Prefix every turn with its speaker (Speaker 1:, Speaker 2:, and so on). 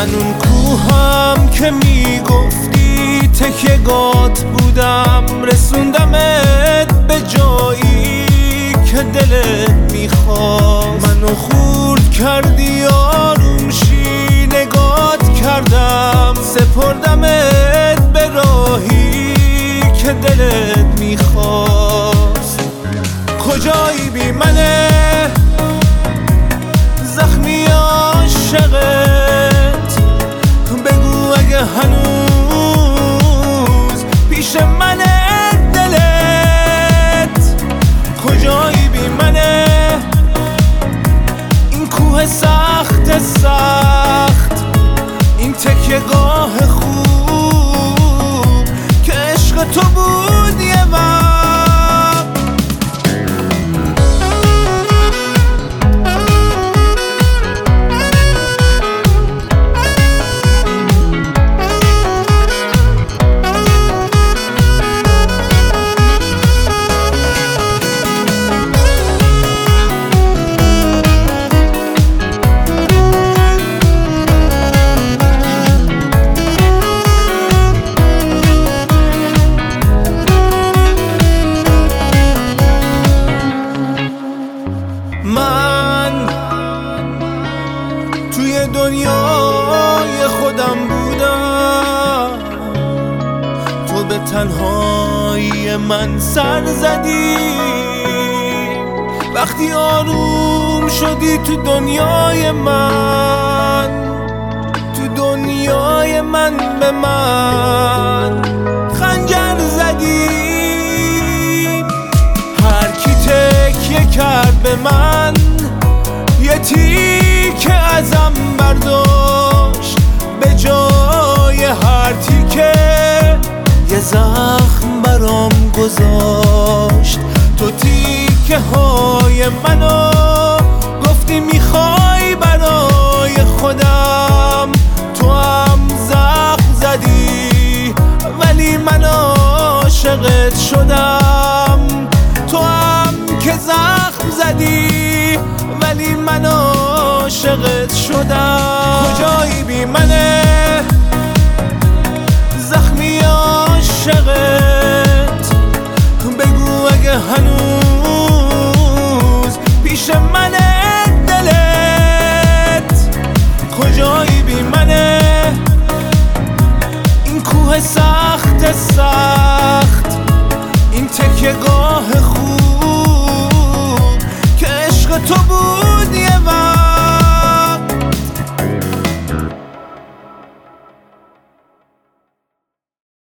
Speaker 1: من اون کوهم که میگفتی تکیه‌گات بودم، رسوندمت به جایی که دلت میخواست. منو خورد کردی آروم شی، نگات کردم، سپردمت به راهی که دلت میخواست. کجایی بی منه زخمی عاشقت؟ بگو اگه هنوز پیش منه دلت. کجایی بی منه این کوه سخت سخت، این تکیه‌گاه خوب که عشق تو بود یه وقت. من توی دنیای خودم بودم، تو به تنهایی من سر زدی. وقتی آروم شدی تو دنیای من، تو دنیای من به من خنجر زدی. هر کی تکیه کرد به من یه تیکه ازم برداشت، به جای هر تیکه یه زخم برام گذاشت. تو تیکه های منو گفتی میخوای برای خودم، تو هم زخم زدی ولی من عاشقت شدم. تو هم که زخم زدی ولی من عاشقت شدم. کجایی بی منه زخمی عاشقت؟ بگو اگه هنوز پیش منه دلت. کجایی بی منه این کوه سخت سخت، این تکیه‌گاه خوب